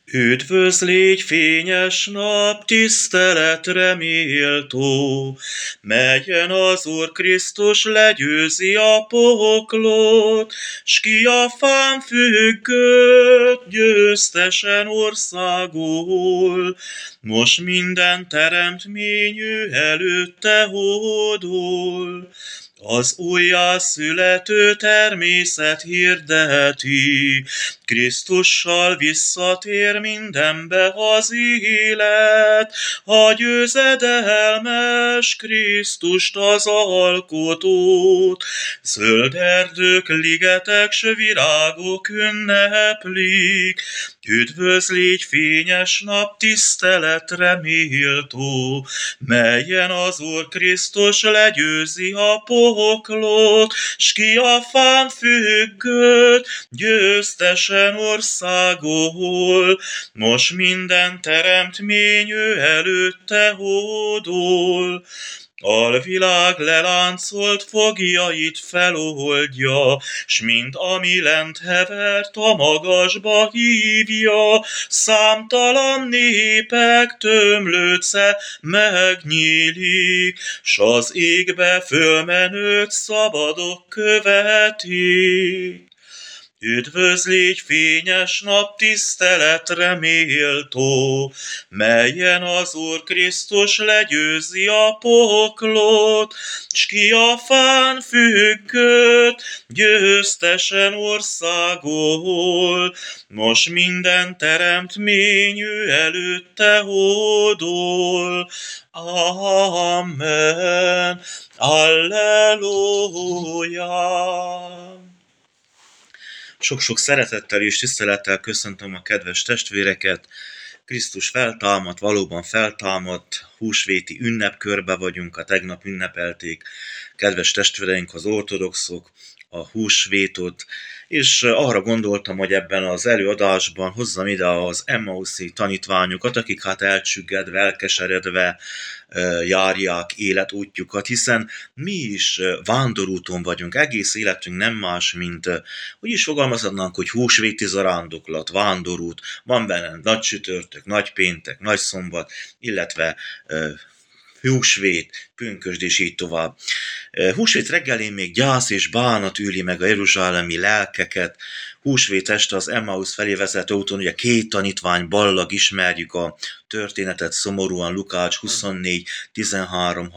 Üdvözlégy, fényes nap, tiszteletre méltó, melyen az Úr Krisztus legyőzi a poklot, s ki a fán függött, győztesen országol. Most minden teremtményű előtte hódol. Az újjászülető természet hirdeti, Krisztussal visszatér mindenbe az élet, a győzedelmes Krisztust az alkotót. Zöld erdők, ligetek, s virágok ünneplik, üdvözlégy, fényes nap, tiszteletre méltó, melyen az Úr Krisztus legyőzi a poklot, s ki a fán függött, győztesen országol. Most minden teremtményű előtte hódol. Alvilág leláncolt fogjait feloldja, s mind ami lent hevert a magasba hívja, számtalan népek tömlőce megnyílik, s az égbe fölmenőt szabadok követik. Üdvözlégy, fényes nap, tiszteletre méltó, melyen az Úr Krisztus legyőzi a poklot, s ki a fán függött, győztesen országol. Most minden teremtményű előtte hódol. Amen. Alleluja. Sok-sok szeretettel és tisztelettel köszöntöm a kedves testvéreket. Krisztus feltámadt, valóban feltámadt, húsvéti ünnepkörbe vagyunk, a tegnap ünnepelték kedves testvéreink, az ortodoxok a húsvétot, és arra gondoltam, hogy ebben az előadásban hozzam ide az emmauszi tanítványokat, akik elcsüggedve, elkeseredve járják életútjukat, hiszen mi is vándorúton vagyunk, egész életünk nem más, mint úgy is fogalmazhatnánk, hogy húsvéti zarándoklat, vándorút, van benne nagy csütörtök, nagy péntek, nagy szombat, illetve húsvét, pünkösd és így tovább. Húsvét reggelén még gyász és bánat üli meg a jeruzsálemi lelkeket. Húsvét este az Emmaus felé vezető úton, ugye 2 tanítvány ballag, ismerjük a történetet szomorúan, Lukács 24, 13,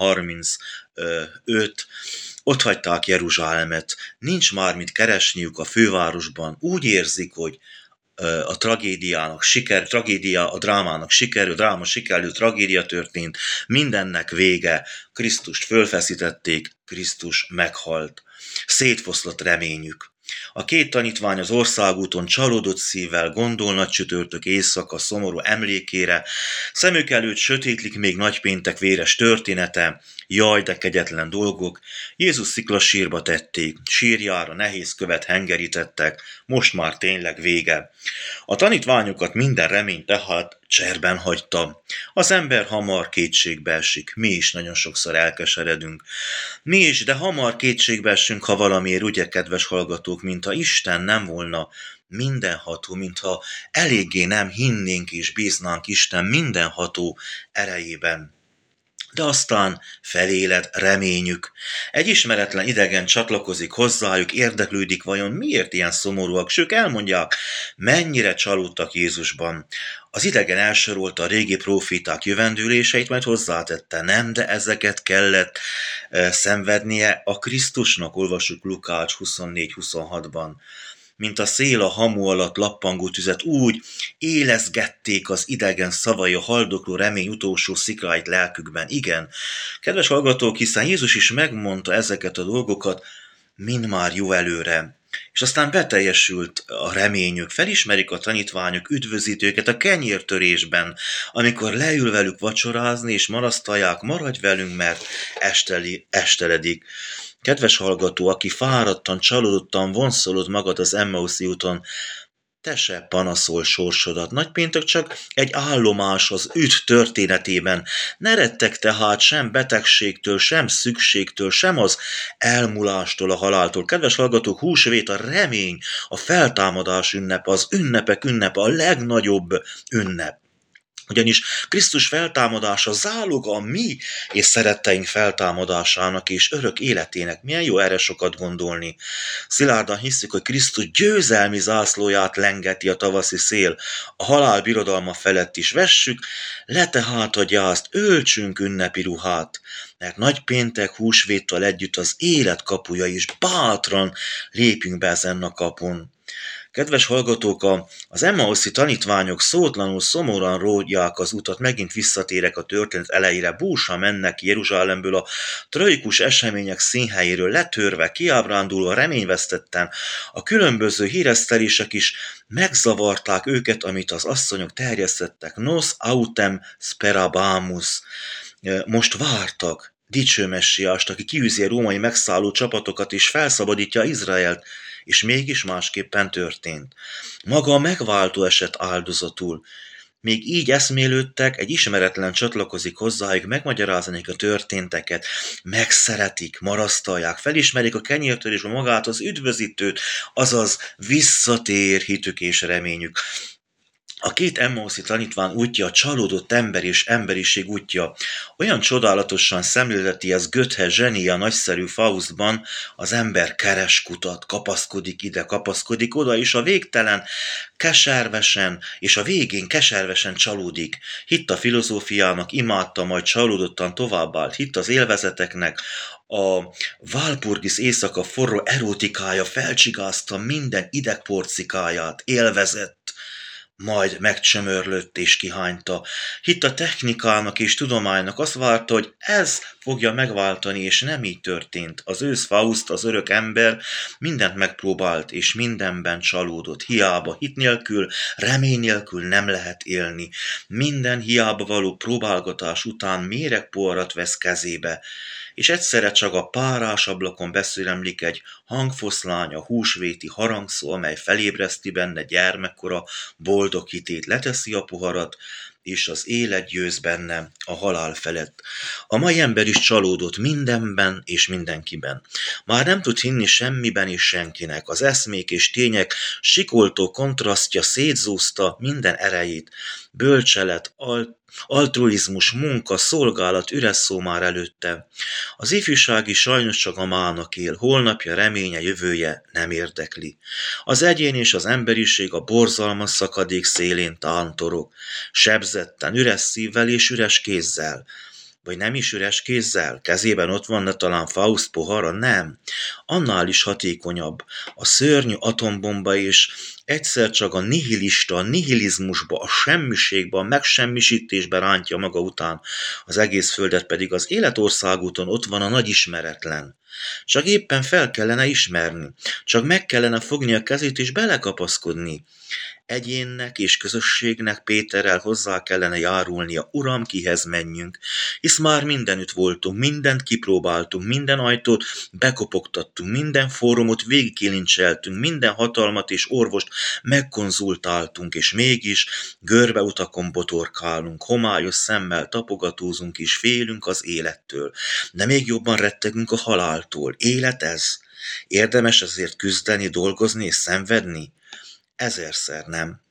35. Ott hagyták Jeruzsálemet, nincs már mit keresniük a fővárosban, úgy érzik, hogy a tragédiának siker, a drámának sikerül, dráma sikerül, tragédia történt, mindennek vége, Krisztust fölfeszítették, Krisztus meghalt. Szétfoszlott reményük. A 2 tanítvány az országúton csalódott szívvel gondol nagy csütörtök éjszaka szomorú emlékére, szemük előtt sötétlik még nagypéntek véres története, jaj, de kegyetlen dolgok, Jézus sziklasírba tették, sírjára nehéz követ hengerítettek, most már tényleg vége. A tanítványokat minden remény tehát cserben hagyta. Az ember hamar kétségbe esik, mi is nagyon sokszor elkeseredünk. Mi is, de hamar kétségbe esünk, ha valamiért, ugye, kedves hallgatók, mintha Isten nem volna mindenható, mintha eléggé nem hinnénk és bíznánk Isten mindenható erejében. De aztán feléled reményük. Egy ismeretlen idegen csatlakozik hozzájuk, érdeklődik, vajon miért ilyen szomorúak, s ők elmondják, mennyire csalódtak Jézusban. Az idegen elsorolta a régi próféták jövendőléseit, majd hozzátette, nem, de ezeket kellett szenvednie a Krisztusnak, olvassuk Lukács 24-26-ban. Mint a szél a hamu alatt lappangó tüzet, úgy élezgették az idegen szavai a haldokló remény utolsó szikláit lelkükben. Igen, kedves hallgatók, hiszen Jézus is megmondta ezeket a dolgokat mind már jó előre. És aztán beteljesült a reményük, felismerik a tanítványok üdvözítőket a kenyértörésben, amikor leül velük vacsorázni, és marasztalják, maradj velünk, mert esteledik. Kedves hallgató, aki fáradtan, csalódottan vonszolod magad az Emmauszi úton, te se panaszol sorsodat. Nagypéntek csak egy állomás az üt történetében. Ne retteg tehát sem betegségtől, sem szükségtől, sem az elmulástól, a haláltól. Kedves hallgatók, húsvét a remény, a feltámadás ünnepe, az ünnepek ünnepe, a legnagyobb ünnep. Ugyanis Krisztus feltámadása záloga a mi és szeretteink feltámadásának és örök életének. Milyen jó erre sokat gondolni. Szilárdan hiszük, hogy Krisztus győzelmi zászlóját lengeti a tavaszi szél, a halál birodalma felett is. Vessük le tehát a gyászt, öltsünk ünnepi ruhát, mert nagypéntek húsvéttal együtt az élet kapuja is, bátran lépjünk be ezen a kapun. Kedves hallgatók, az Emmauszi tanítványok szótlanul, szomorúan ródják az utat, megint visszatérek a történet elejére, búsan mennek Jeruzsálemből a tragikus események színhelyéről, letörve, kiábrándulva, reményvesztetten. A különböző híresztelések is megzavarták őket, amit az asszonyok terjesztettek. Nos autem sperabamus. Most vártak dicső messiást, aki kiűzi a római megszálló csapatokat és felszabadítja Izraelt, és mégis másképpen történt. Maga a megváltó esett áldozatul. Még így eszmélődtek, egy ismeretlen csatlakozik hozzájuk, megmagyarázni a történteket, megszeretik, marasztalják, felismerik a kenyértörésben magát az üdvözítőt, azaz visszatér hitük és reményük. A két Emmauszi tanítvány útja a csalódott ember és emberiség útja. Olyan csodálatosan szemlélteti ez Goethe zsenia nagyszerű Faustban, az ember keres kutat, kapaszkodik ide, kapaszkodik oda, és a végtelen keservesen, és a végén keservesen csalódik. Hitt a filozófiának, imádta, majd csalódottan továbbált. Hitt az élvezeteknek, a Walpurgis éjszaka forró erotikája felcsigázta minden idegporcikáját, élvezett, majd megcsömörlött és kihányta. Hitt a technikának és tudománynak, azt várta, hogy ez fogja megváltani, és nem így történt. Az ősz Faust, az örök ember mindent megpróbált, és mindenben csalódott. Hiába, hit nélkül, remény nélkül nem lehet élni. Minden hiába való próbálgatás után méregpoharat vesz kezébe, és egyszerre csak a párás ablakon beszélemlik egy hangfoszlány, a húsvéti harangszó, amely felébreszti benne gyermekkora boldog hitét, leteszi a poharat, és az élet győz benne a halál felett. A mai ember is csalódott mindenben és mindenkiben. Már nem tud hinni semmiben és senkinek. Az eszmék és tények sikoltó kontrasztja szétzúzta minden erejét. Bölcselet, altruizmus, munka, szolgálat, üres szó már előtte. Az ifjúsági sajnos csak a mának él, holnapja, reménye, jövője nem érdekli. Az egyén és az emberiség a borzalmas szakadék szélén tántorog, sebzetten, üres szívvel és üres kézzel. Vagy nem is üres kézzel? Kezében ott van talán Faust pohara? Nem. Annál is hatékonyabb. A szörnyű atombomba és egyszer csak a nihilista, a nihilizmusba, a semmiségbe, a megsemmisítésbe rántja maga után. Az egész földet pedig az életországúton ott van a nagy ismeretlen. Csak éppen fel kellene ismerni. Csak meg kellene fogni a kezét és belekapaszkodni. Egyénnek és közösségnek Péterrel hozzá kellene járulnia, Uram, kihez menjünk, hisz már mindenütt voltunk, mindent kipróbáltunk, minden ajtót bekopogtattunk, minden fórumot végigkilincseltünk, minden hatalmat és orvost megkonzultáltunk, és mégis görbeutakon botorkálunk, homályos szemmel tapogatózunk és félünk az élettől, de még jobban rettegünk a haláltól. Élet ez? Érdemes ezért küzdeni, dolgozni és szenvedni? Ezerszer nem.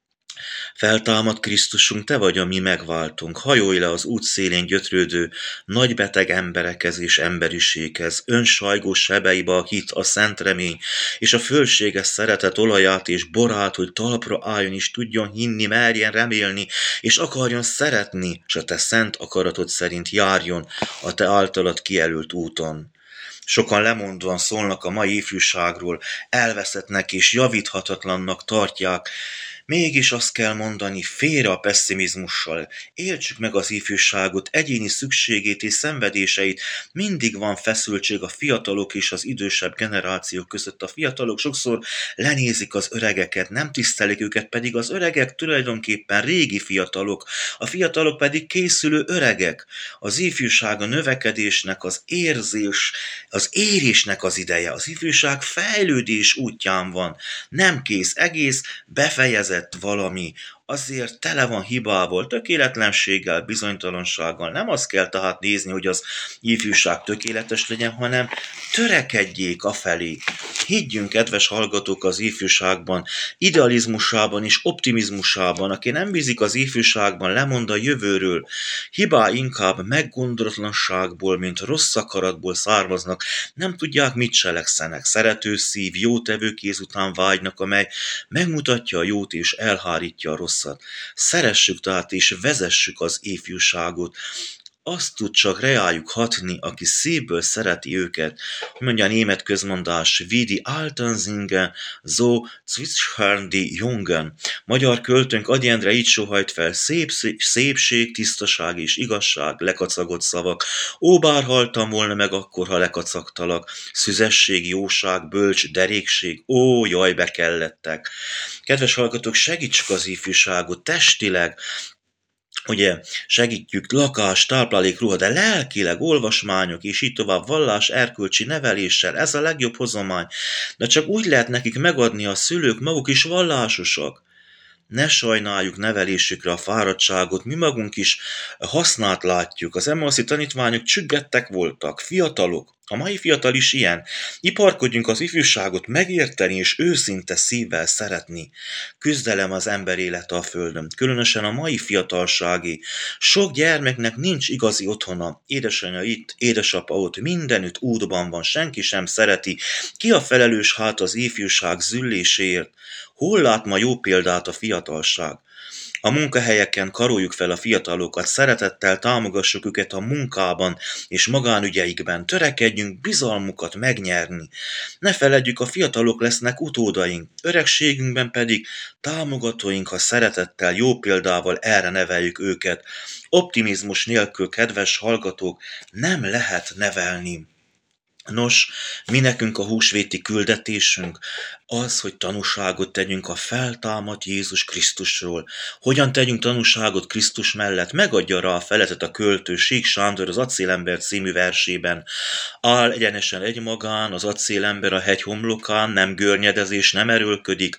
Feltámad Krisztusunk, te vagy a mi megváltunk, hajolj le az út szélén gyötrődő, nagybeteg emberekhez és emberiséghez, önsajgó sebeibe a hit, a szent remény, és a fölséges szeretet olaját és borát, hogy talpra álljon és tudjon hinni, merjen remélni, és akarjon szeretni, s a te szent akaratod szerint járjon a te általad kijelölt úton. Sokan lemondóan szólnak a mai ifjúságról, elveszettnek és javíthatatlannak tartják, Mégis azt kell mondani, félre a pessimizmussal. Éltsük meg az ifjúságot, egyéni szükségét és szenvedéseit. Mindig van feszültség a fiatalok és az idősebb generációk között. A fiatalok sokszor lenézik az öregeket, nem tisztelik őket, pedig az öregek tulajdonképpen régi fiatalok, a fiatalok pedig készülő öregek. Az ifjúság a növekedésnek, az érésnek az ideje. Az ifjúság fejlődés útján van. Nem kész egész, befejezett valami, azért tele van hibával, tökéletlenséggel, bizonytalansággal. Nem azt kell tehát nézni, hogy az ifjúság tökéletes legyen, hanem törekedjék afelé. Higgyünk, kedves hallgatók, az ifjúságban, idealizmusában és optimizmusában. Aki nem bízik az ifjúságban, lemond a jövőről. Hibá inkább meggondolatlanságból, mint rossz akaratból származnak. Nem tudják, mit cselekszenek. Szerető szív, jótevő kéz után vágynak, amely megmutatja a jót és elhárítja a rosszat. Szeressük tehát és vezessük az ifjúságot. Azt tud csak reájuk hatni, aki szívből szereti őket. Mondja a német közmondás, wie die Alten singen, so zwitschern die Jungen. Magyar költőnk Ady Endre így sohajt fel, szépség, tisztaság és igazság, lekacagott szavak. Ó, bár haltam volna meg akkor, ha lekacagtalak. Szüzesség, jóság, bölcs, derékség, ó, jaj, bekellettek. Kedves hallgatók, segítsük az ifjúságot testileg, ugye segítjük lakás, táplálék, ruha, de lelkileg olvasmányok, és így tovább vallás, erkölcsi neveléssel, ez a legjobb hozomány. De csak úgy lehet nekik megadni, a szülők maguk is vallásosak. Ne sajnáljuk nevelésükre a fáradtságot, mi magunk is hasznát látjuk. Az Emmauszi tanítványok csüggettek voltak, fiatalok. A mai fiatal is ilyen. Iparkodjunk az ifjúságot megérteni és őszinte szívvel szeretni. Küzdelem az ember élete a földön, különösen a mai fiatalságé. Sok gyermeknek nincs igazi otthona. Édesanyja itt, édesapa ott, mindenütt útban van, senki sem szereti. Ki a felelős hát az ifjúság zülléséért? Hol lát ma jó példát a fiatalság? A munkahelyeken karoljuk fel a fiatalokat, szeretettel támogassuk őket a munkában és magánügyeikben, törekedjünk bizalmukat megnyerni. Ne feledjük, a fiatalok lesznek utódaink, öregségünkben pedig támogatóink, ha szeretettel, jó példával erre neveljük őket. Optimizmus nélkül, kedves hallgatók, nem lehet nevelni. Nos, mi nekünk a húsvéti küldetésünk az, hogy tanúságot tegyünk a feltámadt Jézus Krisztusról. Hogyan tegyünk tanúságot Krisztus mellett? Megadja rá a feletet a költő Sík Sándor az Acélember című versében. Áll egyenesen egymagán, az acélember a hegy homlokán, nem görnyedezés, nem erőlködik.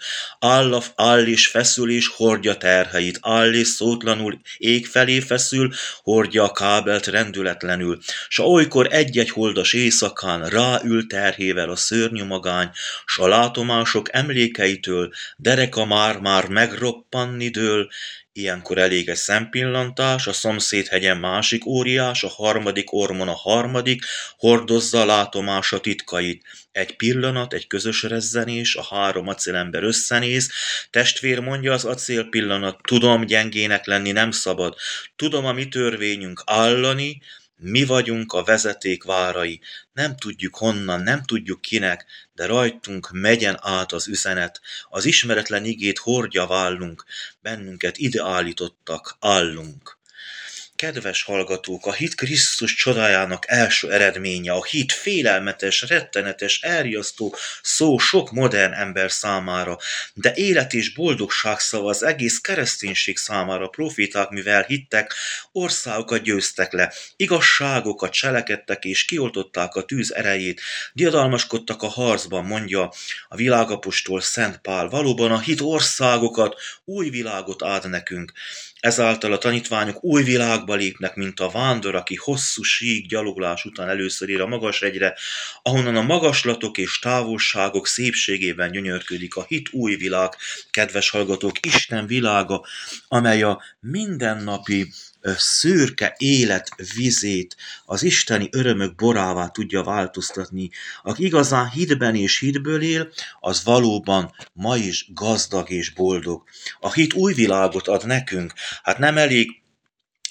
Áll és feszül és hordja terheit, áll és szótlanul ég felé feszül, hordja a kábelt rendületlenül. S olykor egy-egy holdas éjszakán ráül terhével a szörnyű magány, s a látomások emlékeitől dereka már megroppanni dől. Ilyenkor elég egy szempillantás, a szomszéd-hegyen másik óriás, a harmadik ormon a harmadik, hordozza a látomása titkait. Egy pillanat, egy közös rezzenés, a három acélember összenéz, testvér mondja az acélpillanat, tudom, gyengének lenni nem szabad, tudom, a mi törvényünk állani, mi vagyunk a vezeték várai. Nem tudjuk honnan, nem tudjuk kinek, de rajtunk megyen át az üzenet. Az ismeretlen igét hordja vállunk, bennünket ide állítottak, állunk. Kedves hallgatók, a hit Krisztus csodájának első eredménye, a hit félelmetes, rettenetes, elriasztó szó sok modern ember számára, de élet és boldogság szava az egész kereszténység számára. Proféták, mivel hittek, országokat győztek le, igazságokat cselekedtek és kioltották a tűz erejét, diadalmaskodtak a harcban, mondja a világapostol Szent Pál. Valóban a hit országokat, új világot ad nekünk. Ezáltal a tanítványok új világba lépnek, mint a vándor, aki hosszú sík gyaloglás után először ér a magashegyre, ahonnan a magaslatok és távolságok szépségében gyönyörködik. A hit új világ, kedves hallgatók, Isten világa, amely a mindennapi szürke élet vizét az isteni örömök borává tudja változtatni. Aki igazán hitben és hitből él, az valóban ma is gazdag és boldog. A hit új világot ad nekünk. Hát nem elég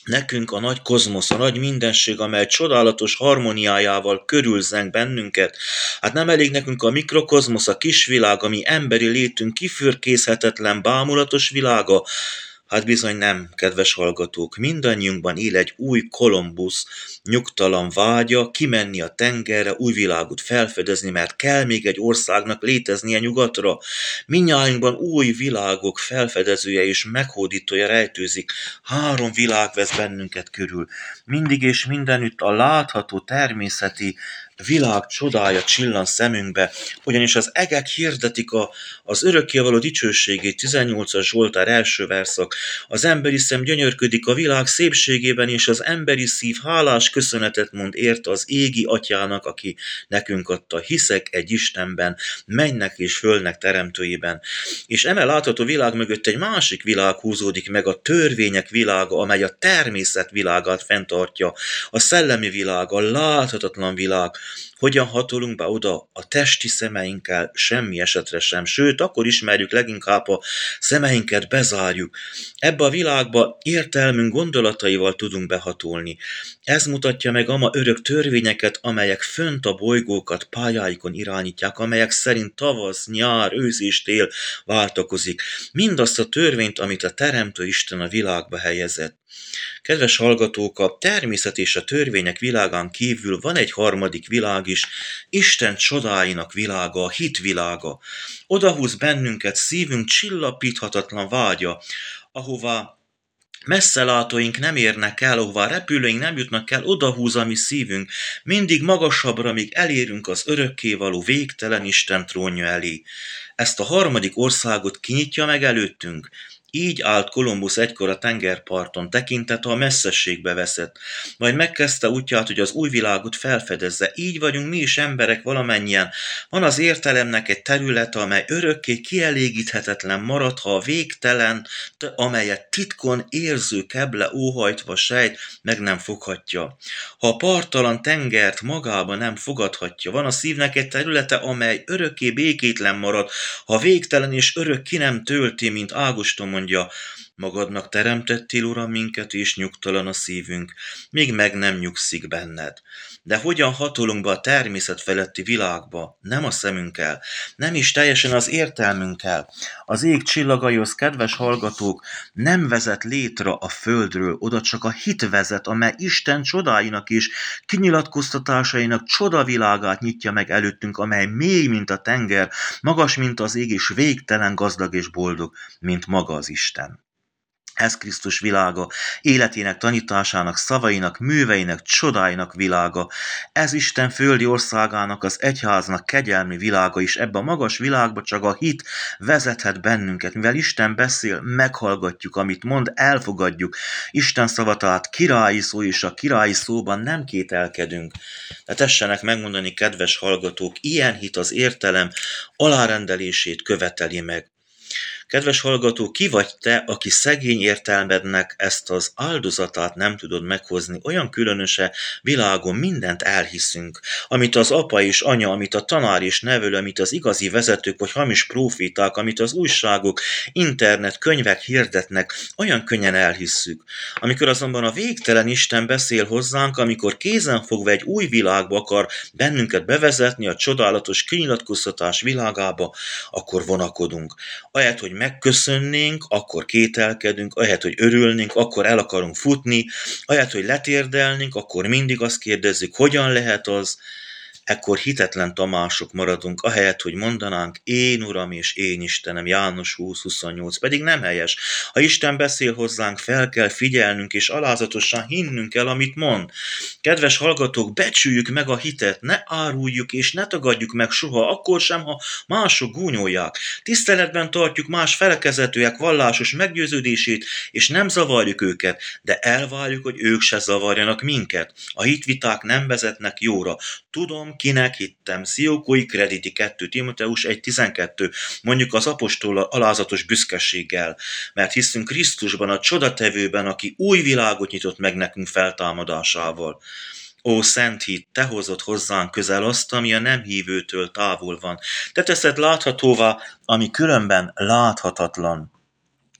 Nekünk a nagy kozmosz, a nagy mindenség, amely csodálatos harmóniájával körülzeng bennünket. Hát nem elég nekünk a mikrokozmosz, a kisvilág, ami emberi létünk kifürkészhetetlen, bámulatos világa? Hát bizony nem, kedves hallgatók, mindannyiunkban él egy új Kolumbusz nyugtalan vágya kimenni a tengerre, új világot felfedezni, mert kell még egy országnak léteznie nyugatra. Mindnyájunkban új világok felfedezője és meghódítója rejtőzik. 3 világ vesz bennünket körül. Mindig és mindenütt a látható természeti világ csodája csillan szemünkbe, ugyanis az egek hirdetik az örökkévaló dicsőségét, 18-as Zsoltár első verszak. Az emberi szem gyönyörködik a világ szépségében, és az emberi szív hálás köszönetet mond érte az égi atyának, aki nekünk adta. Hiszek egy Istenben, mennek és földnek teremtőjében. És eme látható világ mögött egy másik világ húzódik meg, a törvények világa, amely a természet világát fenntartja, a szellemi világ, a láthatatlan világ. Hogyan hatolunk be oda a testi szemeinkkel? Semmi esetre sem. Sőt, akkor ismerjük leginkább, a szemeinket bezárjuk. Ebbe a világba értelmünk gondolataival tudunk behatolni. Ez mutatja meg ama örök törvényeket, amelyek fönt a bolygókat pályáikon irányítják, amelyek szerint tavasz, nyár, ősz és tél váltakozik. Mindazt a törvényt, amit a Teremtő Isten a világba helyezett. Kedves hallgatók, a természet és a törvények világán kívül van egy harmadik világ is, Isten csodáinak világa, a hit világa. Odahúz bennünket szívünk csillapíthatatlan vágya, ahová messzelátóink nem érnek el, ahová repülőink nem jutnak el, odahúz a mi szívünk, mindig magasabbra, míg elérünk az örökkévaló végtelen Isten trónja elé. Ezt a harmadik országot kinyitja meg előttünk. Így állt Kolumbusz egykor a tengerparton, tekintete a messzességbe veszett. Majd megkezdte útját, hogy az új világot felfedezze. Így vagyunk mi is emberek valamennyien. Van az értelemnek egy területe, amely örökké kielégíthetetlen marad, ha a végtelen, amelyet titkon érző keble óhajtva sejt, meg nem foghatja. Ha a parttalan tengert magába nem fogadhatja, van a szívnek egy területe, amely örökké békétlen marad, ha végtelen és örök ki nem tölti, mint Ágoston mondja, magadnak teremtettél, Uram, minket, és nyugtalan a szívünk, míg meg nem nyugszik benned. De hogyan hatolunk be a természet feletti világba? Nem a szemünkkel, nem is teljesen az értelmünkkel. Az ég csillagaihoz, kedves hallgatók, nem vezet létre a földről, oda csak a hit vezet, amely Isten csodáinak és kinyilatkoztatásainak csodavilágát nyitja meg előttünk, amely mély, mint a tenger, magas, mint az ég, és végtelen gazdag és boldog, mint maga az Isten. Ez Krisztus világa, életének, tanításának, szavainak, műveinek, csodáinak világa. Ez Isten földi országának, az egyháznak kegyelmi világa is. Ebbe a magas világba csak a hit vezethet bennünket. Mivel Isten beszél, meghallgatjuk, amit mond, elfogadjuk. Isten szava tehát királyi szó, és a királyi szóban nem kételkedünk. De tessenek megmondani, kedves hallgatók, ilyen hit az értelem alárendelését követeli meg. Kedves hallgató, ki vagy te, aki szegény értelmednek ezt az áldozatát nem tudod meghozni? Olyan különöse világon mindent elhiszünk, amit az apa és anya, amit a tanár és nevelő, amit az igazi vezetők vagy hamis próféták, amit az újságok, internet, könyvek hirdetnek, olyan könnyen elhisszük. Amikor azonban a végtelen Isten beszél hozzánk, amikor kézenfogva egy új világba akar bennünket bevezetni, a csodálatos kinyilatkoztatás világába, akkor vonakodunk. Ahelyett, hogy megköszönnénk, akkor kételkedünk, ahelyett, hogy örülnénk, akkor el akarunk futni, ahelyett, hogy letérdelnénk, akkor mindig azt kérdezzük, hogyan lehet az, ekkor hitetlen Tamások maradunk, ahelyett, hogy mondanánk, én Uram és én Istenem, János 20:28, pedig nem helyes. Ha Isten beszél hozzánk, fel kell figyelnünk, és alázatosan hinnünk el, amit mond. Kedves hallgatók, becsüljük meg a hitet, ne áruljuk és ne tagadjuk meg soha, akkor sem, ha mások gúnyolják. Tiszteletben tartjuk más felekezetűek vallásos meggyőződését, és nem zavarjuk őket, de elvárjuk, hogy ők se zavarjanak minket. A hitviták nem vezetnek jóra. Tudom, kinek hittem. Sziókói krediti 2 Timoteus 1:12, mondjuk az apostol alázatos büszkeséggel, mert hiszünk Krisztusban, a csodatevőben, aki új világot nyitott meg nekünk feltámadásával. Ó, szent hit, te hozod hozzánk közel azt, ami a nem hívőtől távol van. Te teszed láthatóvá, ami különben láthatatlan.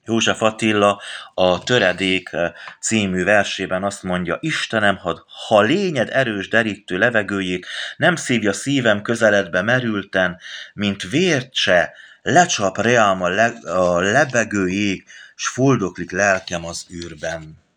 József Attila a Töredék című versében azt mondja: Istenem, ha lényed erős derítő levegőjét nem szívja szívem közeledbe merülten, mint vércse, lecsap reám a lebegő jég, s fuldoklik lelkem az űrben.